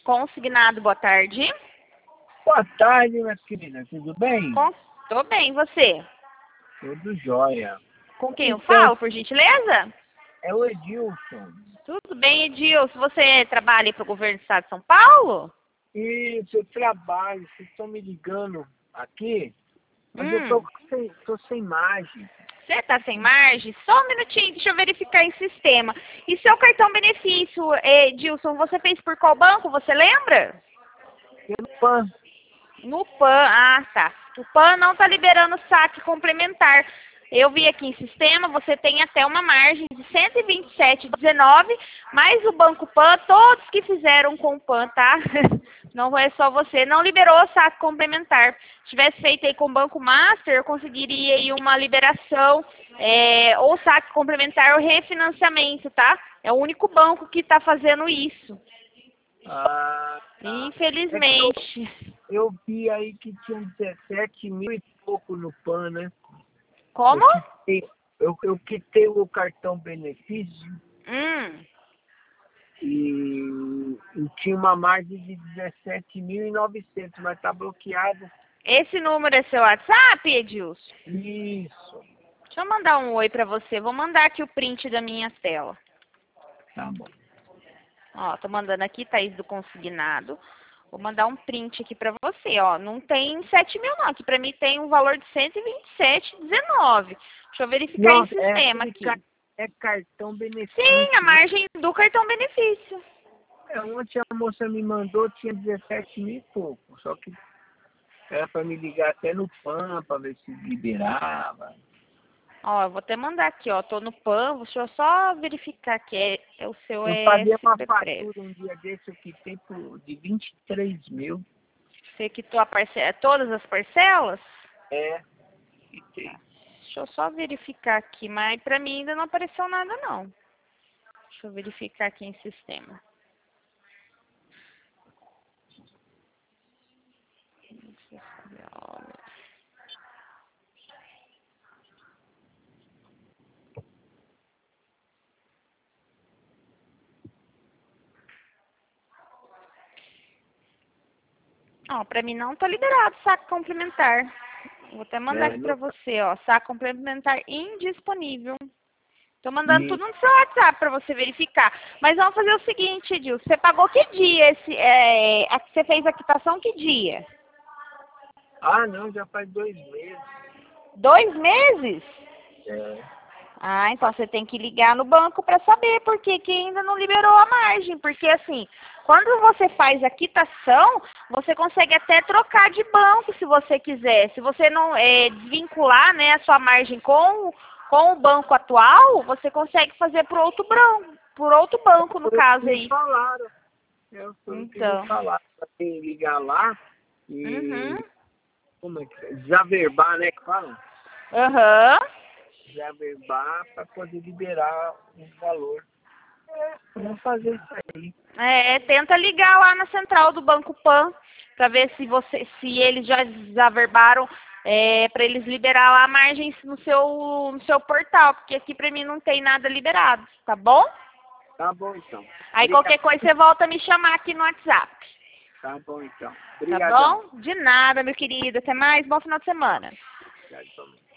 Consignado, boa tarde. Boa tarde, minha querida. Tudo bem? Tô bem, e você? Tudo jóia. Com quem eu Então, falo, por gentileza? é o Edilson. Tudo bem, Edilson. Você trabalha para o governo do estado de São Paulo? Isso, eu trabalho. Vocês estão me ligando aqui, mas eu tô sem imagem. Você tá sem margem? Só um minutinho, deixa eu verificar em sistema. E seu cartão benefício, Edilson, você fez por qual banco, você lembra? Pelo PAN. No PAN, ah, tá. O PAN não está liberando saque complementar. Eu vi aqui em sistema, você tem até uma margem de 127,19, mas o Banco PAN, todos que fizeram com o PAN, tá? Não é só você, não liberou o saque complementar. Se tivesse feito aí com o Banco Master, eu conseguiria aí uma liberação, ou saque complementar ou refinanciamento, tá? É o único banco que está fazendo isso. Ah, tá. Infelizmente. Eu vi aí que tinha 17 mil e pouco no PAN, né? Como? Eu quitei o cartão benefício e tinha uma margem de 17.900, mas tá bloqueado. Esse número é seu WhatsApp, Edilson? Isso. Deixa eu mandar um oi pra você. Vou mandar aqui o print da minha tela. Tá bom. Ó, tô mandando aqui, Thaís do Consignado. Vou mandar um print aqui pra você, ó. Não tem 7 mil não, aqui pra mim tem um valor de 127,19. Deixa eu verificar em sistema aqui. É cartão benefício. Sim, a margem do cartão benefício. Ontem a moça me mandou, tinha 17 mil e pouco. Só que era para me ligar até no PAN para ver se liberava. Ó, eu vou até mandar aqui, ó. Tô no PAN, deixa eu só verificar que o seu Eu paguei uma SBPREV. fatura um dia desse, eu quitei de 23 mil. Você quitou todas as parcelas? É, quitei. Deixa eu só verificar aqui, mas pra mim ainda não apareceu nada não. Deixa eu verificar aqui em sistema. Ó, pra mim não tá liberado saco complementar. Vou até mandar aqui pra você, ó. Saco complementar indisponível. Tô mandando tudo no seu WhatsApp pra você verificar. Mas vamos fazer o seguinte, Edilson. Você pagou que dia você fez a quitação que dia? Ah, não, já faz 2 meses. 2 meses? É. Ah, então você tem que ligar no banco para saber por que ainda não liberou a margem. Porque assim, quando você faz a quitação, você consegue até trocar de banco se você quiser. Se você não desvincular, né, a sua margem com o banco atual, você consegue fazer por outro banco no caso aí. Falaram. Foi o que me falaram. Tem que ligar lá e como é que é? Desaverbar, né, que falam? Desaverbar para poder liberar o valor. Vamos fazer isso aí. Tenta ligar lá na central do Banco PAN para ver se eles já desaverbaram para eles liberar lá a margem no seu portal, porque aqui para mim não tem nada liberado, tá bom? Tá bom então. Aí qualquer coisa você volta a me chamar aqui no WhatsApp. Tá bom então. Obrigadão. Tá bom? De nada, meu querido. Até mais. Bom final de semana. Obrigado também.